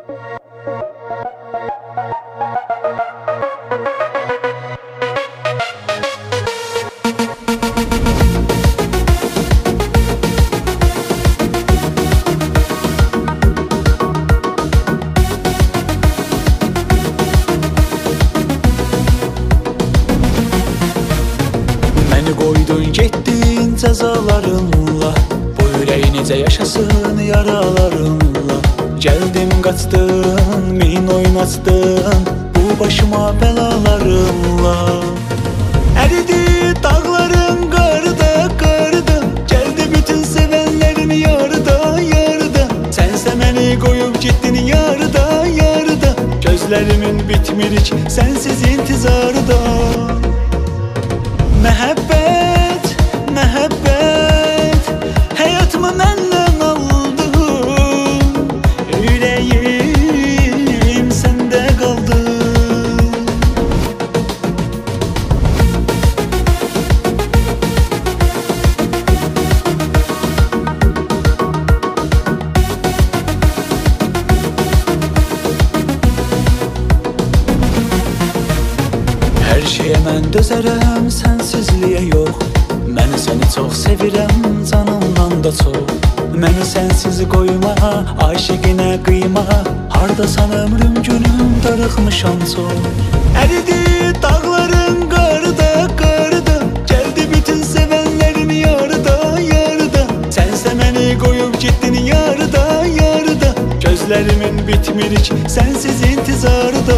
Qoydun getdin cəzalarınla, bu ürək necə yaşasın yaralarınla. Gəldim qaçdın, min oynatdın, bu başıma bəlalarınla. Əridi dağların qarıda, qarıda, gəldi bütün sevənlərin yarıda, yarıda. Sənsə məni qoyub getdin yarıda, yarıda. Gözlərimin bitmirik sənsiz intizarda. Məhəbbət, məhəbbət, həyatımı məndən aldı. Ürəyim səndə qaldı. Hər şeyə mən dözərəm, sənsizliyə yox. Mən səni çox sevirəm, canımdan da çox. Məni sənsiz qoyma, aşiqinə qıyma. Hardasan ömrüm, günüm darıxmışam çox. Əridi dağların qarıda, qarıda, gəldi bütün sevənlərin yarıda, yarıda. Sənsə məni qoyub getdin yarıda, yarıda. Gözlərimin bitmirik sənsiz intizarda.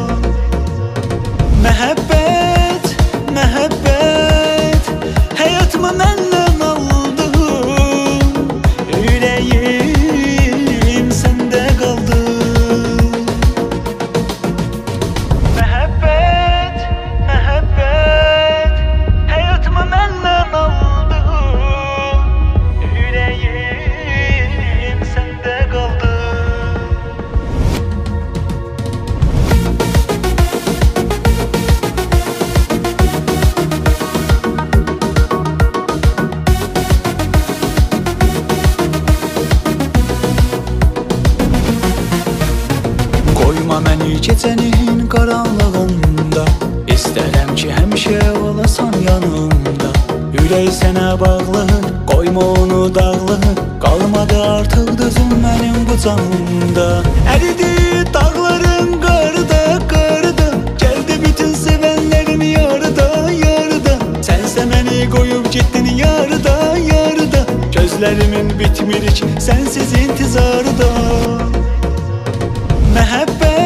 Məhəbbət, məhəbbət, həyatımı məndən aldı. Ürəyim səndə qaldı. Məhəbbət, məhəbbət, həyatımı məndən aldı. Ürəyim səndə qaldı. Qoyma məni gecənin qaranlığında, İstərəm ki həmişə olasan yanımda. Ürək sənə bağlı, qoyma onu dağlı. Qalmadı artıq dözüm mənim bu canımda. Əridi dağların qarıda, qarıda, gəldi bütün sevənlərin yarıda, yarıda. Sənsə məni qoyub getdin yarıda, yarıda. Gözlərimin bitmirik sənsiz intizarda. Məhəbbət,